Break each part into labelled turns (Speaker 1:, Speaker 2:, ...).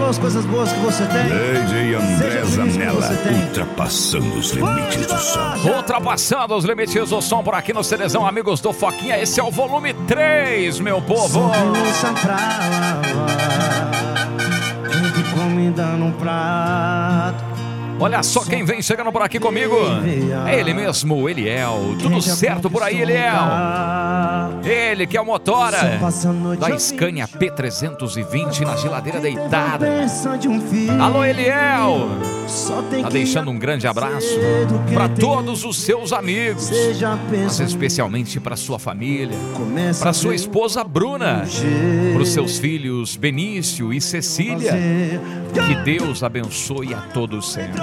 Speaker 1: Deus, coisas boas que você tem.
Speaker 2: DJ André Zanella, ultrapassando os limites do som.
Speaker 3: Ultrapassando os limites do som por aqui no CDzão, amigos do Foquinha. Esse é o volume 3, meu povo.
Speaker 1: Louça pra lavar, tem que comida no prato.
Speaker 3: Olha só quem vem chegando por aqui comigo. É ele mesmo, Eliel. Tudo certo por aí, Eliel? Ele que é o motora da Scania P320 na geladeira deitada. Alô, Eliel. Tá deixando um grande abraço para todos os seus amigos, mas especialmente para sua família, para sua esposa Bruna, para os seus filhos Benício e Cecília. Que Deus abençoe a todos sempre.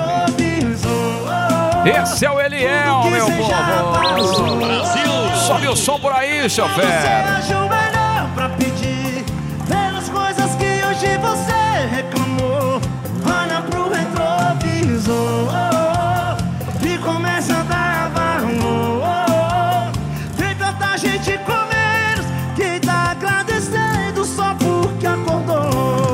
Speaker 3: Esse é o Eliel, meu povo. Brasil, sobe o som por aí, chofer.
Speaker 1: Pra pedir pelas coisas que hoje você reclamou. Olha pro retrovisor e começa a dar valor. Tem tanta gente com menos que tá agradecendo só porque acordou.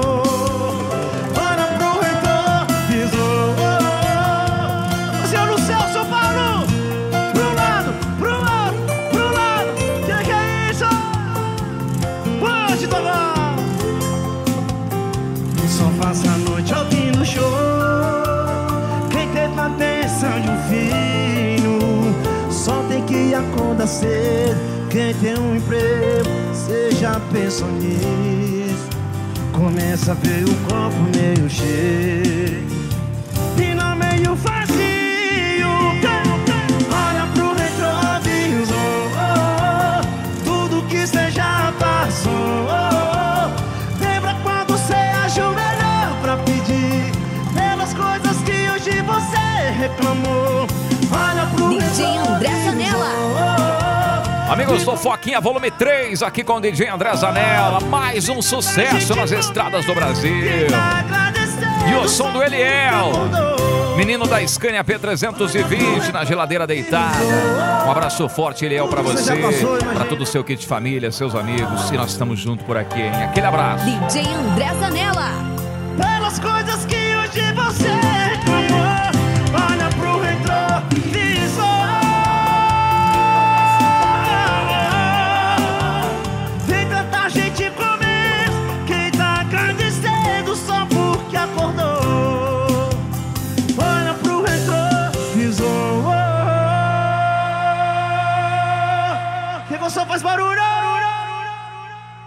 Speaker 1: Passa a noite ouvindo show. Quem teve a bênção de um filho só tem que acordar cedo. Quem tem um emprego, cê já pensou nisso. Começa a ver o copo meio cheio e não meio vazio. Olha pro retrovisor, tudo que cê já passou. Reclamou. Olha pro
Speaker 4: DJ André Zanella.
Speaker 3: Amigos do Foquinha, volume 3, aqui com o DJ André Zanella. Mais um sucesso nas estradas do Brasil. E o som do Eliel, menino da Scania P320 na geladeira deitada. Um abraço forte, Eliel, pra você, pra todo o seu kit de família, seus amigos. E nós estamos juntos por aqui, hein? Aquele abraço.
Speaker 4: DJ André Zanella.
Speaker 1: Pelas coisas que hoje você reclamou. Olha pro retrovisor. Tem tanta gente comigo que tá agradecendo só porque acordou. Olha pro retrovisor. Que você faz barulho?